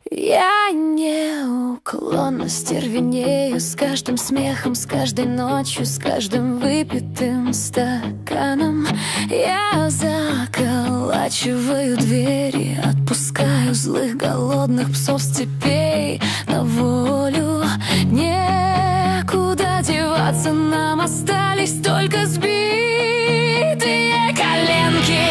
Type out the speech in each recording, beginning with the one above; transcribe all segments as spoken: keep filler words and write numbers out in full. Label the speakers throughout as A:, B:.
A: Я неуклонно стервенею с каждым смехом, с каждой ночью, с каждым выпитым стаканом. Я заколачиваю двери, отпускаю злых голодных псов с цепей на волю. Некуда деваться, нам остались только сбитые коленки.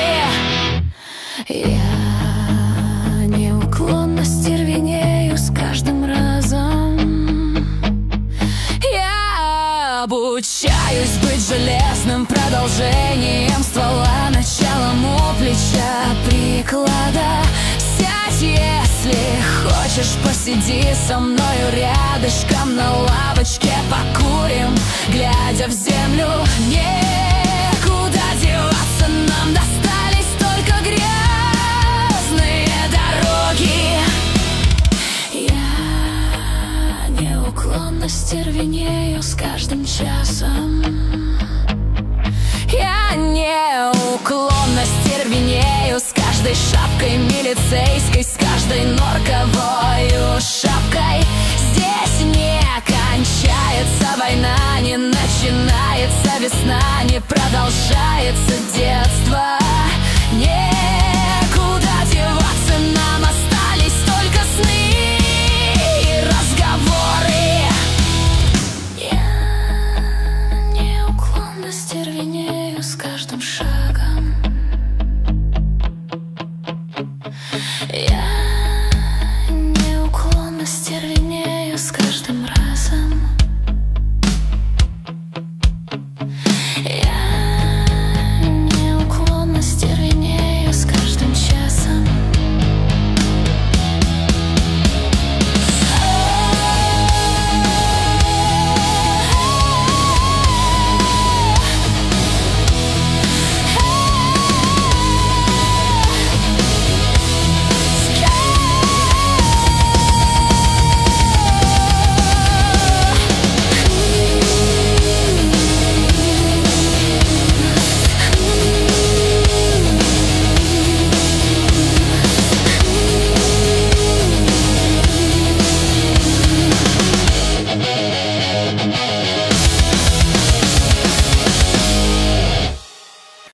A: Я неуклонно стервенею с каждым разом. Я обучаюсь быть железным продолжением ствола, началом у плеча приклада. Сядь, если хочешь, посиди со мною рядышком на лавочке, покурим, глядя в землю. Некуда деваться, нам достались только грязные дороги. Я неуклонно стервенею с каждым часом. Я неуклонно стервенею с каждой шапкой милицейской, с каждой норковой шапкой. Здесь не кончается война, не начинается весна, не продолжается детство.